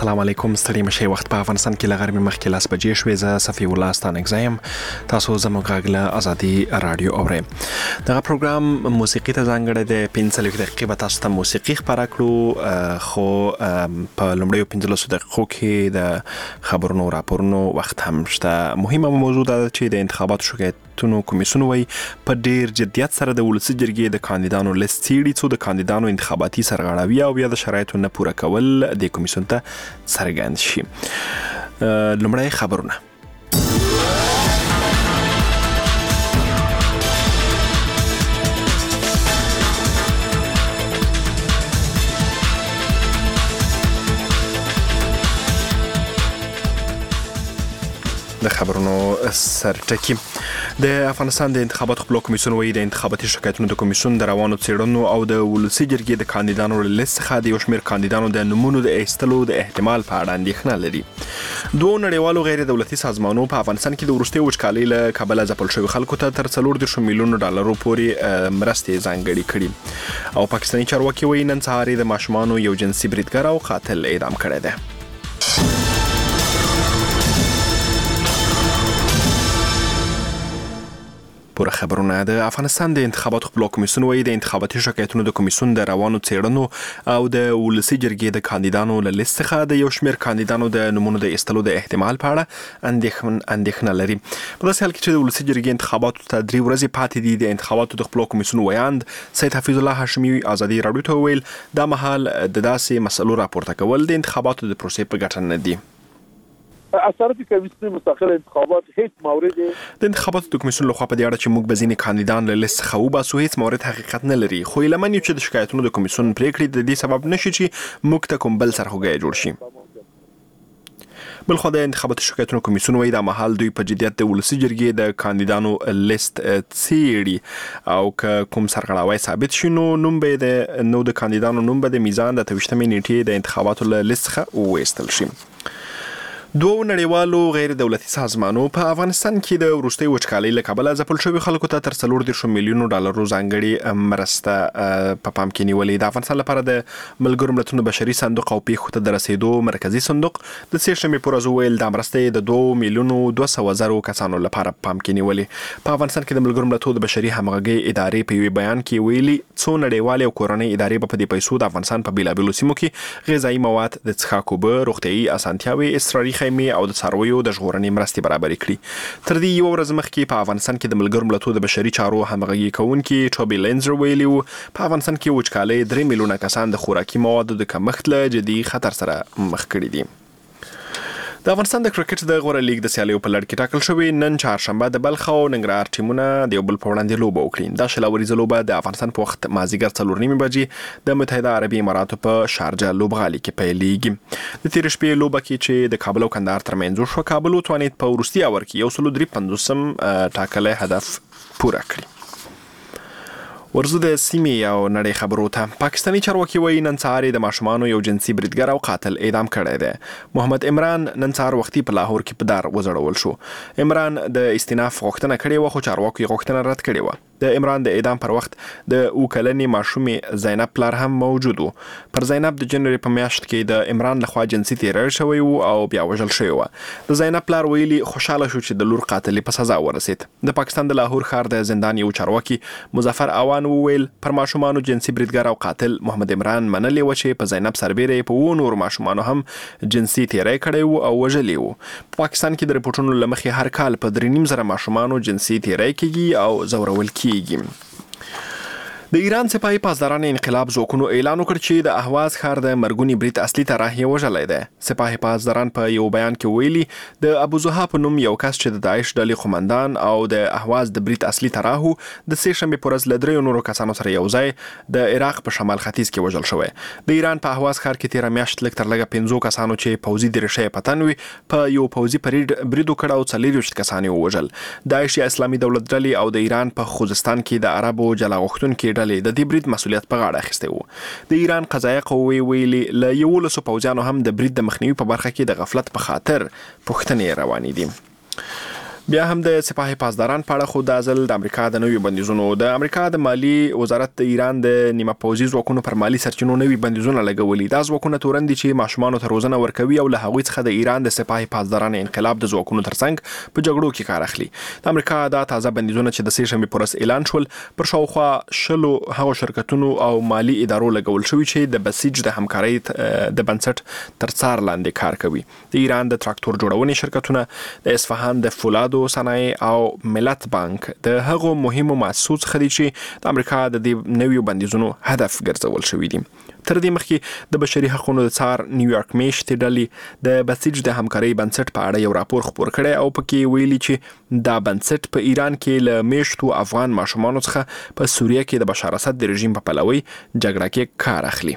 السلام علیکم. ستړي مشه وخت په افغانستان کې لغرمه مخکې لاس بجې شوې. زه صفی الله ستانک زایم. تاسو زموږ غږ له ازادي رادیو اورئ. دا پروګرام موسیقي ته ځانګړی دی. 15 دقیقې به تاسو ته موسیقي خبره کړو، خو په لومړیو 15 دقیقو کې د خبرونو راپورونو وخت هم شته. مهمه موضوع ده چې د انتخاباتو شکایتونو کمیسیون وایي په ډیر جدیت سره د ولسی جرګې د کاندیدانو لیست څیړي، څو د کاندیدانو انتخاباتي سرغړاوي او یا د شرایطو نه پوره کول د کمیسیون ته څرګند شي. لومړی خبرونه. د خبرونو سرټکی. د افغانستان د انتخاباتو خپلواک کمیسیون وایي د انتخاباتي شکایتونو د کمیسیون د روانو څېړنو او د ولسی جرګې د کاندیدانو له لیست څخه د یو شمېر کاندیدانو د نومونو د ایستلو د احتمال په اړه اندېښنه لري. دوه نړیوالو غیر دولتي سازمانونو په افغانستان کې د وروستي وچکالۍ له کبله ځپل شوي خلکو ته تر 40 میلیون ډالرو پورې مرستې ځانګړې کړي او پاکستاني چارواکي وایي نن سهار د ماشومانو یو جنسي بریدګر او قاتل اعدام کړی دی. پوره خبرونه. د افغانستان د انتخاباتو خپلواک کمیسیون وایي د انتخاباتي شکایتونو د کمیسیون د روانو څېړنو او د ولسی جرګې د کاندیدانو له لیست څخه د یو شمېر کاندیدانو د نومونو د ایستلو د احتمال په اړه اندېښنه لري. په داسې حال کې چې د ولسی جرګې انتخاباتو ته 3 ورځې پاتې دي، د انتخاباتو د خپلواک کمیسیون ویاند سید حفیظ الله هاشمي ازادي رادیو ته ویل دا مهال د داسې مسلو راپورته کول د انتخاباتو د پروسې په ګټه نه دي. اثرات کمیسیون مستقل انتخابات هیڅ مورد د انتخاباتو د کمیسیون لخوا په دې اړه چې موږ به ځینې کاندیدان له لیست څخه وباسو هیڅ مورد حقیقت نه لري، خو لمن یو چې د شکایتونو د کمیسیون پریکړې د دې سبب نشي چې موږ ته کوم بل سرخوږی جوړ شي. بلخو د انتخاباتو شکایتونو کمیسیون وایي دا مهال دوی په جدیت د ولسی جرګې د کاندیدانو لیست څیړي او که کوم سرغړاوی ثابت شي نو د کاندیدانو نوم به د میزان د 28 نیټې د انتخاباتو له لیست څخه وویستل شي. دوه نړیوالو غیر دولتي سازمانونو په افغانستان کې د وروستي وچکالۍ له کبله ځپل شوي خلکو ته تر 40 میلیون ډالرو ځانګړي مرسته په پام کې نیولې. د افغانستان لپاره د ملګرو ملتونو بشري صندوق او پیښو ته د رسیدو مرکزی صندوق د سه شنبې پر ورځ ویل د مرستې د 2 میلیون 200,000 کسانو لپاره په پام کې نیولې. په افغانستان کې د ملګرو ملتونو د بشري همغږي ادارې په یو بیان کې ویلي څو نړیوالې او کورنۍ ادارې په دې پیسو د افغانستان په بیلابیلو سیمو کې غذایی مواد، د څښاک اوبه، روغتیايي اسانتیاوي، اضطراري خیمې او د څارویو د ژغورنې مرستې برابرې کړي. تر دې یو ورځ مخکې په افغانستان کې د ملګرو ملتونو د بشري چارو همغږي کوونکي ټوبي لینزر ویلي و په افغانستان کې وچکالۍ 3 میلیونه کسان د خوراکي موادو د کمښت له جدي خطر سره مخ کړي دي. د افغانستان د کرکټ د غوره لیګ د سیالیو په لړ کې ټاکل شوی نن چهارشنبه د بلخ او ننګرهار ټیمونه د یو بل په وړاندې لوبه وکړي. دا شلوريزه لوبه د افغانستان په وخت مازیګر 4:30 بجې د متحده عربي اماراتو په شارجه لوبغالي کې پیلېږي. د تیر شپې لوبه کې چې د کابل او کندهار ترمنځ شو، کابل وتوانید په وروستي اور کې 153 ټاکلي هدف پوره کړي. ورزو د سیمې او نړۍ خبرو ته. پاکستاني چارواکي وایي نن سهار د ماشومانو یو جنسي بریدګر او قاتل اعدام کړی دی. محمد عمران نن سهار وختي په لاهور کې په دار وزړول شو. عمران د استیناف غوښتنه کړې و خو چارواکي غوښتنه رد کړې و. د عمران د اعدام پر وخت د اوکلنې ماشومې زینب پلار هم موجود و. پر زینب د جنوري په میاشت کې د عمران لخوا جنسي تیری شوی و او بیا وژل شوی و. د زینب پلار ویلي خوشاله شو چې د لور قاتل په سزا ورسید. د پاکستان د لاهور ښار د زندان یو چارواکي مظفر اوان وویل پر ماشومانو جنسي بریدګر او قاتل محمد عمران منلې و چې په زینب سربېره په نور ماشومانو هم جنسي تیری کړی و او وژلی و. په پاکستان کې د رپورټونو له مخې هر کال په 3.5 ماشومانو جنسي تیری کیږي او زورول کیږي. د ایران سپاهي پاسداران انقلاب ځواکونو اعلان وکړ چې د اهواز ښار د مرګونی برید اصلي طرح یې وژلی دی. سپاهي پاسداران په یو بیان کې ویلي د ابو زها په نوم یو کس چې د داعش ډلې قومندان او د اهواز د برید اصلي طرح د سه شنبې پر ورځ له 3 نورو کسانو سره یو ځای د عراق په شمال ختیځ کې وژل شوی. د ایران په اهواز ښار کې 13 میاشت لږ تر لږه 50 کسانو چې پوځي درشي پتن وي په یو پوځي برید وکړ او 40 کسان یې وژل. داعش یا اسلامي دولت ډلې او د ایران په خوزستان کې د عربو جلا غوښتونکو د دې برید مسؤلیت په غاړه اخیستی و. د ایران قضایه قوې ویلي له 11 پوځیانو هم د برید د مخنیوي په برخه کې د غفلت په خاطر پوښتنې روانې دي. بیا هم د سپاه پاسداران په اړه خو د ازل د امریکا د نوي بندیزونو د امریکا د مالی وزارت د ایران د نیمه پوځي ځواکونو پر مالی سرچینو نوي بندیزونه لګولي. دا ځواکونه تورن دي چې ماشومان ته روزنه ورکوي او له هغوی څخه د ایران د سپاه پاسداران انقلاب د ځواکونو ترڅنګ په جګړو کې کار اخلي. د امریکا دا تازه بندیزونه چې د سې شنبې پر ورځ اعلان شول پر شاوخوا شلو هغو شرکتونو او مالی ادارو لګول شوی چې د بسیج د همکارۍ د بنسټ تر څار لاندې کار کوي. د ایران د تراکتور جوړونې شرکتونه، د اصفهان د فولادو صنایع او ملت بانک د هغو مهمو مؤسسو څخه دي چې د امریکا د دې نویو بندیزونو هدف ګرځول شوي دي. تر دې مخکې د بشري حقوقو د څار نیویارک میشتې ډلې د بسیج د همکارۍ بنسټ په اړه یو راپور خپور کړی او پکې ویلي چې دا بنسټ په ایران کې له میشتو افغان ماشومانو څخه په سوریه کې د بشار اسد د رژیم په پلوي جګړه کې کار اخلي.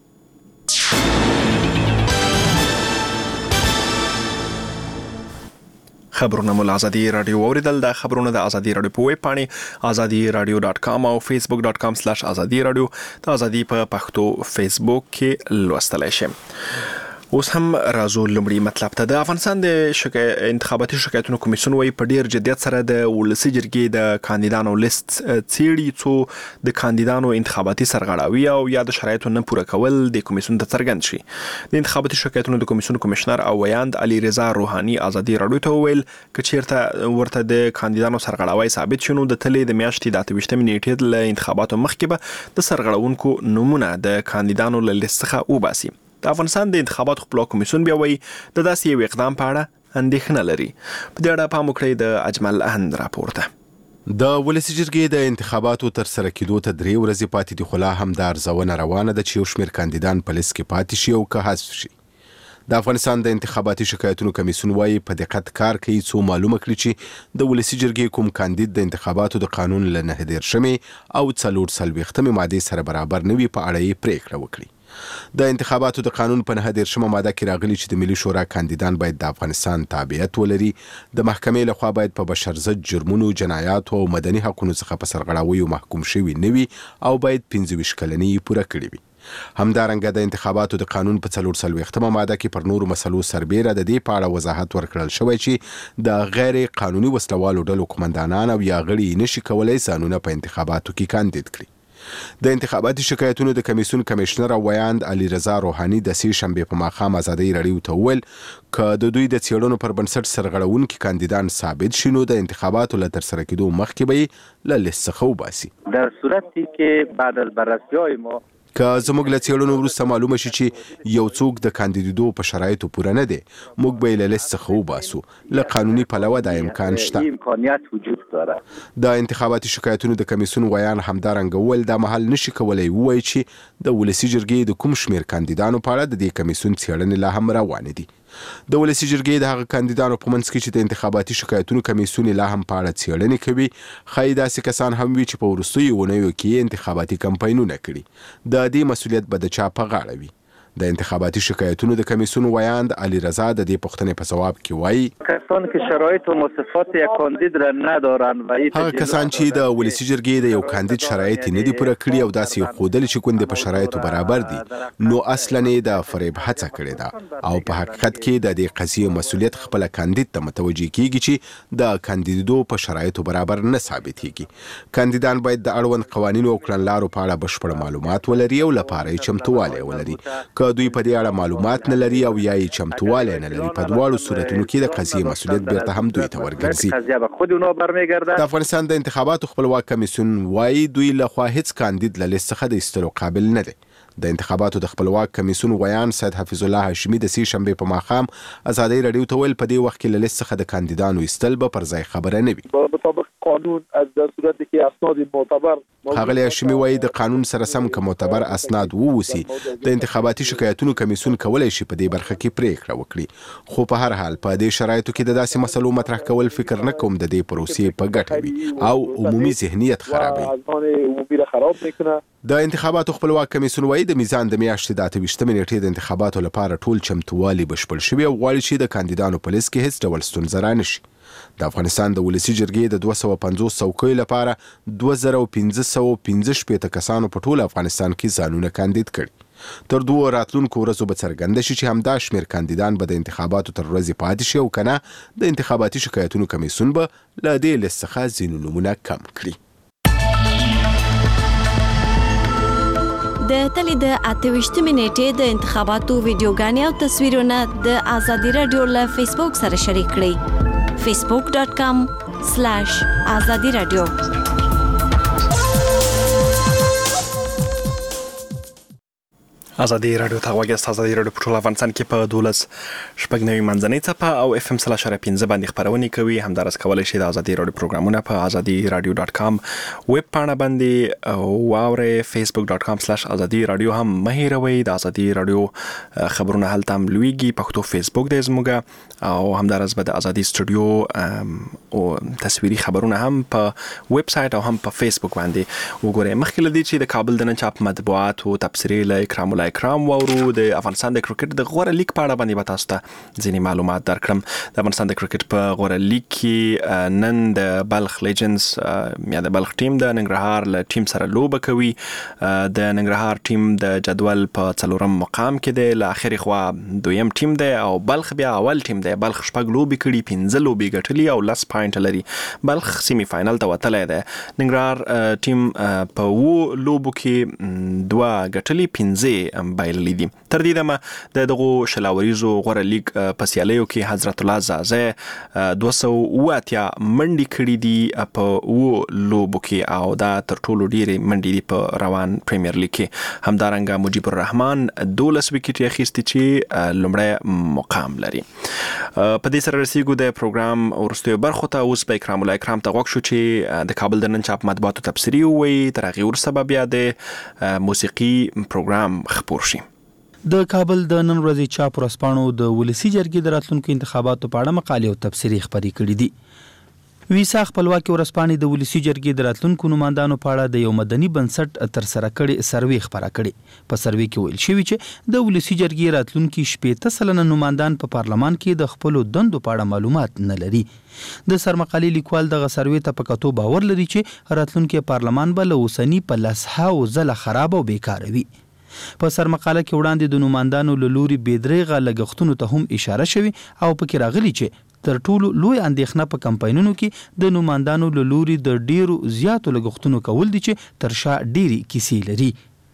خبرونه مو ازادي رادیو اوریدل. د خبرونه د ازادي رادیو په ویب پاڼه azadiradio.com او facebook.com/azadi radio د ازادي په پښتو فیسبوک کې لوستلای شئ. اوس هم راځو لومړی مطلب ته. د افغانستان د انتخاباتي شکایتونو کمیسیون وايي په ډیر جدیت سره د ولسي جرګې د کاندیدانو لیست څیړي څو د کاندیدانو انتخاباتي سرغړاوي او یا د شرایطو نه پوره کول د کمیسیون ته څرګند شي. د انتخاباتي شکایتونو د کمیسیون کمشنر او ویاند علي رضا روحاني ازادي رادیو ته ویل چې چیرته ورته د کاندیدانو سرغړاوي ثابت شونه د تلې د میاشتې د 28 نیټې له انتخاباتو مخکې به د سرغړونکو نمونه د کاندیدانو له لیست څخه وباسي. د افغانستان د انتخاباتو خپلواک کمیسیون بیا وایي د داسې یو اقدام په اړه اندېښنه لري. په دې اړه پام وکړئ د اجمل اهند راپور ته. د ولسي جرګې د انتخاباتو تر سره کېدو ته 3 ورځې پاتې دي، خو لا هم د ارزونه روانه ده چې یو شمېر کاندیدان په لیست کې پاتې شي او که حذف شي. د افغانستان د انتخاباتي شکایتونو کمیسیون وايي په دقت کار کوي څو معلومه کړي چې د ولسي جرګې کوم کاندید د انتخاباتو د قانون له 9 او 44 ماده سره برابر نه وي په اړه یې پریکړه وکړي. د انتخاباتو د قانون په 9 ماده کې راغلي چې د ملي شورا کاندیدان باید د افغانستان تابعیت ولري، د محکمې لخوا باید په بشر ضد جرمونو، جنایاتو او مدني حقوقو څخه په سرغړاویو محکوم شوي نه وي او باید 25 کلنۍ پوره کړي وي. همدارنګه د انتخاباتو د قانون په 44 ماده کې پر نورو مسلو سربیره د دې په اړه وضاحت ورکړل شوی چې د غیر قانوني وسلوالو ډلو قومندانان او یا غړي نشي کولای ځانونه په انتخاباتو کې کاندید کړي. د انتخاباتي شکایتونو د کمیسیون کمشنر او ویاند علي رضا روحاني د سې شنبې په ماښام ازادي رادیو ته وویل که د دوی د څېړنو پر بنسټ سرغړونکي کاندیدان ثابت شي نو د انتخاباتو له ترسره کېدو مخکې به یې له لیست څخه وباسي. در صورتی که بعد از بررسی‌های ما که زموږ له څېړنو وروسته معلومه شي چې یو څوک د کاندیدېدو په شرایطو پوره نه دی، موږ به یې له لیست څخه وباسو. له قانوني پلوه دا امکان شته. امکانیت وجود داره. د انتخاباتي شکایتونو د کمیسیون ویان همدارنګه وویل دا مهال نشي کولی ووایي چې د ولسي جرګې د کوم شمېر کاندیدانو په اړه د دې کمیسیون څېړنې لا هم روانې دي. د ولسي جرګې د هغه کاندیدانو په منځ کې چې د انتخاباتي شکایتونو کمیسیون لا هم په اړه څېړنې کوي ښایي داسې کسان هم وي چې په وروستیو اونیو کې انتخاباتي کمپاینونه کړي. د دې مسؤلیت به د چا په غاړه وي؟ د انتخاباتي شکایتونو د کمیسیون ویاند علي رضا د دې پوښتنې په ځواب کې وایي کسان که شرایط و مواصفات یک کاندید را ندارند و هغه کسان چې د ولسي جرګې د یو کاندید شرایط نه دي پوره کړي او داسې ښودلي چې کونډې په شرایطو برابر دي نو اصلاً د فریب هڅه کړې ده او په حقیقت کې د دې قضیې مسؤلیت خپل کاندید ته متوجه کیږي چې د کاندیدو په شرایطو برابر نه ثابتېږي. کاندیدان باید د اړوند قوانینو او کړنلارو په اړه بشپړ معلومات ولري او لپاره یې چمتووالی ولري. که دوی په دې اړه معلومات نه لري او یا یې چمتووالی نه لري په دواړو صورتونو کې د قضیې مسؤلیت بیرته هم دوی ته ورګرځي. د افغانستان د انتخاباتو خپلواک کمیسیون وایي دوی لخوا هیڅ کاندید له لیست څخه د ایستلو قابل نه دی. د انتخاباتو د خپلواک کمیسیون ویان سید حفیظ الله هاشمي د سې شنبې په ماښام ازادي رادیو ته ویل په دې وخت کې له لیست څخه د کاندیدانو ایستل به پر ځای خبره نه وي. مطابق قانون از در صورتی که اسناد معتبر ښاغلی هاشمي وایي د قانون سره سم که معتبر اسناد ووسی د انتخاباتي شکایتونو کمیسیون کولی شي په دې برخه کې پریکړه وکړي. خو په هر حال په دې شرایطو کې د داسې مسلو مطرح کول فکر نه کوم د دې پروسې په ګټه وي او عمومي ذهنیت خرابوي. د انتخاباتو خپلواک کمیسیون وایي د میزان د میاشتې د 28 نیټې د انتخاباتو لپاره ټول چمتووالی بشپړ شوی او غواړي چې د کاندیدانو په لیست کې هیڅ ډول ستونزه رانشي. د افغانستان د ولسي جرګې د 250 څوکیو لپاره 2515 کسانو په ټول افغانستان کې ځانونه کاندید کړي. تر 2 راتلونکو ورځو به څرګنده شي چې همدا شمېر کاندیدان به د انتخاباتو تر ورځې پاتې شي او کنه د انتخاباتي شکایتونو کمیسیون به له دې لیست څخه ځینې نومونه کم کړي. د تلې د 28 نیټې د انتخاباتو ویډیوګانې او تصویرونه د آزادي رادیو له فیسبوک سره شریک کړئ. facebook.com/azadi radio آزادي رادیو ته غوږ آزادي رادیو په ټول افغانستان کې په 12.9 منځنۍ څپه او FM 3.5 باندې خبرونه کوي. همدارس کولای شئ د آزادي رادیو پروګرامونه په azadiradio.com ویب پاڼه باندې واورئ. facebook.com/azadi radio هم مه هیروئ. د آزادي رادیو خبرونه هلته هم لویږي. پښتو فیسبوک دی زموږ او همدارس به د آزادي سټوډیو او تصویري خبرونه هم په ویب سټ او هم په فیسبوک باندې وګورئ. مخکې لدی چې د کابل د نن چاپ مطبوعات او تبصرې له اکرام وورو د افغانستان د کرکټ د غوړه لیګ په اړه باندې به تاسو ته ځینې معلومات درکړم. د افغانستان د کرکټ په غوړه لیګ کې نن د بلخ لیجنز یا د بلخ ټیم د ننګرهار له ټیم سره لوبه کوي. د ننګرهار ټیم د جدول په 4م مقام کې دی، له اخري خوا 2م ټیم دی او بلخ بیا اول ټیم دی. بلخ 6 لوبې کړي، 15 لوبې ګټلي او 10 پوینټ لري. بلخ سیمی فائنل ته وتلی دی. ننګرهار ټیم په 2 لوبو کې 2 ګټلي، 15 بایللي دي. تر دې دمه د دغو شلاوریزو غوره لیګ په سیالیو کې حضرت الله زازه 280 منډې کړي دي په 2 لوبو کې او دا تر ټولو ډېرې منډې دي په روان پریمیر لیګ کې. همدارنګه مجيب الرحمن 12 وکټ اخیستي چې لومړی مقام لري. په دې سره رسیدو د پروګرام ورستیو برخو ته. اوس به اکرام ته غوږ شو چې د کابل د نن چاپ مطبوعاتو تبصرې ووایي. تر هغې وروسته به بیا د موسیقي پروګرام خپور شي. د کابل د نن ورځې چاپ ورځپاڼو د ولسی جرګې د راتلونکو انتخاباتو په اړه مقالې او تبصرې خپرې کړې دي. ویسا خپلواکي ورځپاڼې د ولسی جرګې د راتلونکو نمائندانو په اړه د یو مدني بنسټ تر سره کړي سروې خبره کړي. په سروې کې ویل شوی چې د ولسی جرګې راتلونکي 80% نمائندان په پارلمان کې د خپل دندو په اړه معلومات نه لري. د سرمقالي لیکوال دغه سروې ته په کتو باور لري چې راتلونکي پارلمان به له اوسنی په لسهاو ځله خراب او بیکاره وي. په سرمقاله کې وړاندې د نمائندانو له لوري بېدریغه لګښتونو ته هم اشاره شوی او پکې راغلی چې تر ټولو لوی اندېښنه په کمپاینونو کې د نمائندانو له لوري د ډیرو زیاتو لګښتونو کول دي چې تر شا ډیری کیسې لري.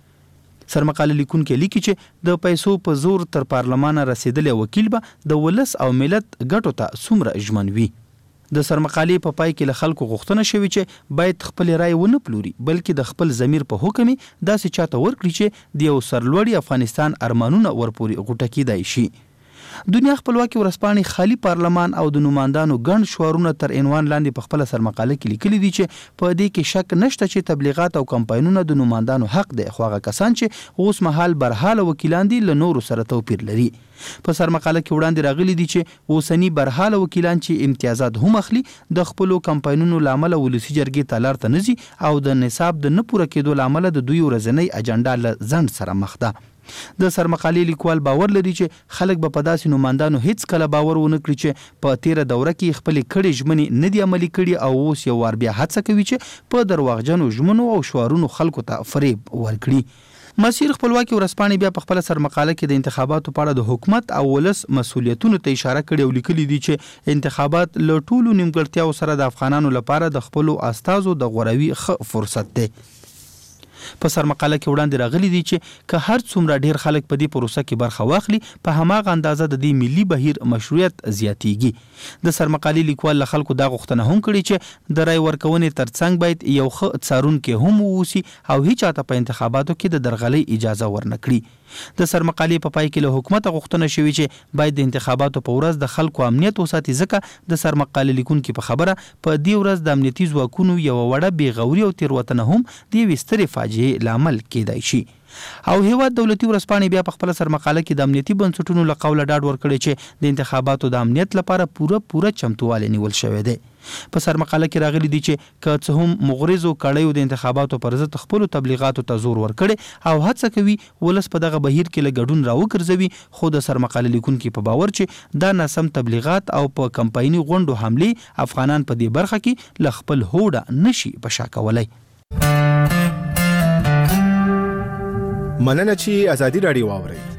سرمقاله لیکونکي لیکي چې د پیسو په زور تر پارلمانه رسیدلی وکیل به د ولس او ملت ګټو ته څومره ژمن وي. د سرمقالې په پای کې له خلکو غوښتنه شوې چې باید خپل رائے ونه پلوري بلکې د خپل ضمیر په حکم داسې چاته ورکړي چې د یو سرلوړي افغانستان ارمانونه ورپورې غوټه کیدای شي. دنیا خپلواکي ورځپاڼې خالی پارلمان او د نمائندانو ګڼ شعارونه تر عنوان لاندې په خپل سرمقاله کې لیکلي دي چې په دې کې شک نشته چې تبلیغات او کمپاینونه د نمائندانو حق دی، خو هغه کسان چې اوس مهال برحاله وکیلان دي له نورو سره توپیر لري. په سرمقاله کې وړاندې راغلي دي چې اوسنی برحاله وکیلان چې امتیازات هم اخلي د خپل کمپاینونو لامل ولسی جرګې ته لار ته نزي او د نصاب د نه پوره کېدو لامل د دوی ورځنی اجنډا له ځند سره مخ ده. د سرمقالې لیکوال باور لري چې خلک به په داسې نمائندانو هیڅ کله باور ونه کړي چې په تیره دوره کې خپل کړي ژمنې نه دي عملي کړي او اوس یو وار بیا هڅه کوي چې په درواغجنو ژمنو او شعارونو خلکو ته فریب ورکړي. مسیر خپلواکي ورځپاڼې بیا په خپل سرمقاله کې د انتخاباتو په اړه د حکومت او ولس مسولیتونو ته اشاره کړې او لیکلي دي چې انتخابات له ټولو نیمګړتیاو سره د افغانانو لپاره د خپلو استازو د غوروي ښه فرصت دی. په سرمقاله کې وړاندې راغلي دي چې که هر څومره ډیر خلک په دې پروسه کې برخه واخلي په هماغه اندازه د دې ملي بهیر مشروعیت زیاتیږي. د سرمقالې لیکوال له خلکو دا غوښتنه هم کړې چې د رای ورکونې ترڅنګ باید یو ښه څارونکی هم ووسي او هیڅ چاته په انتخاباتو کې د درغلۍ اجازه ورنکړي. د سرمقالې په پای کې له حکومت غوښتنه شوې چې باید د انتخاباتو په ورځ د خلکو امنیت وساتي ځکه د سرمقالې لیکونکي په خبره په دې ورځ د امنیتي ځواکونو یو وړه بېغوري او تېروتنه هم د یوې سترې فاجعې لامل کېدای شي. او هیواد دولتي ورځپاڼې بیا په خپل سرمقاله کې د امنیتي بنسټونو له قوله ډاډ ورکړی چې د انتخاباتو د امنیت لپاره پوره چمتووالی نیول شوی دی. په سرمقاله کې راغلي دي چې که څه هم مغرضو کړیو د انتخاباتو پر ضد خپل تبلیغاتو ته زور ورکړي او هڅه کوي ولس په دغه بهیر کې له ګډون راوګرځوي، خو د سرمقاله لیکونکي په باور چې دا ناسم تبلیغات او په کمپایني غونډو حملې افغانان په دې برخه کې له خپل هوډه نشي په شا کولی. مننه چې ازادي رادیو واورئ.